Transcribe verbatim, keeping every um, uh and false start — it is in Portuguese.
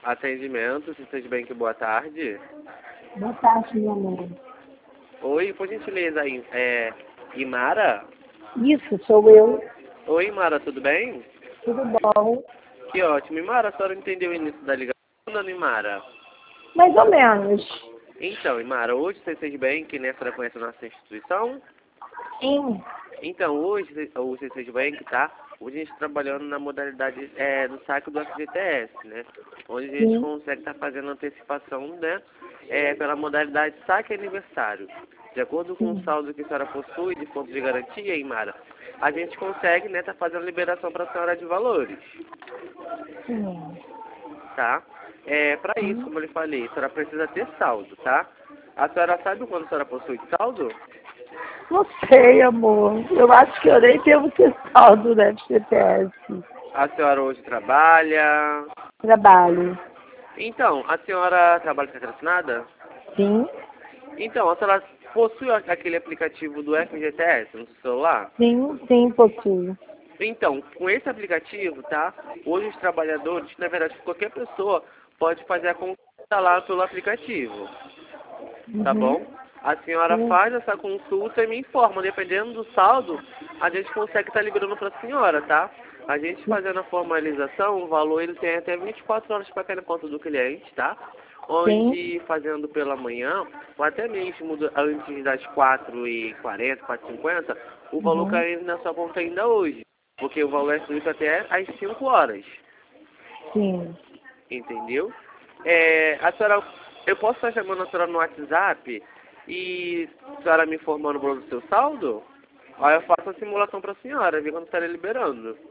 Atendimento, Citadis Bank, boa tarde. Boa tarde, minha mãe. Oi, por gentileza, I- é Imara? Isso, sou eu. Oi, Imara, tudo bem? Tudo bom? Que ótimo. Imara, a senhora entendeu o início da ligação, dona Imara? Mais ou menos. Então, Imara, hoje o Citadis Bank, né, a senhora conhece a nossa instituição? Sim. Então, hoje o Citadis Bank, tá? Hoje a gente está trabalhando na modalidade é, do saque do F G T S, né? Onde a gente Sim. consegue estar fazendo antecipação, né? É, pela modalidade saque aniversário. De acordo com o Sim. saldo que a senhora possui de ponto de garantia, Imara, a gente consegue, né, tá fazendo liberação para a senhora de valores, Sim. tá? É, para isso, Sim. como eu lhe falei, a senhora precisa ter saldo, tá? A senhora sabe quando a senhora possui saldo? Não sei, amor. Eu acho que eu nem devo ter saldo no F G T S. A senhora hoje trabalha? Trabalho. Então, a senhora trabalha com carteira assinada? Sim. Então, a senhora possui aquele aplicativo do F G T S no seu celular? Sim, sim, possuo. Então, com esse aplicativo, tá? Hoje os trabalhadores, na verdade, qualquer pessoa pode fazer a consulta lá pelo aplicativo, tá Uhum. bom? A senhora Sim. faz essa consulta e me informa. Dependendo do saldo, a gente consegue estar liberando para a senhora, tá? A gente fazendo a formalização, o valor ele tem até vinte e quatro horas para cair na conta do cliente, tá? Sim. Onde, fazendo pela manhã, ou até mesmo do- antes das quatro e quarenta, quatro e cinquenta, o valor Uhum. cai na sua conta ainda hoje. Porque o valor é feito até às cinco horas, Sim. entendeu? É, a senhora, eu posso estar chamando a senhora no WhatsApp e a senhora me informando o valor do seu saldo? Aí eu faço a simulação para a senhora, ver quando estarei liberando.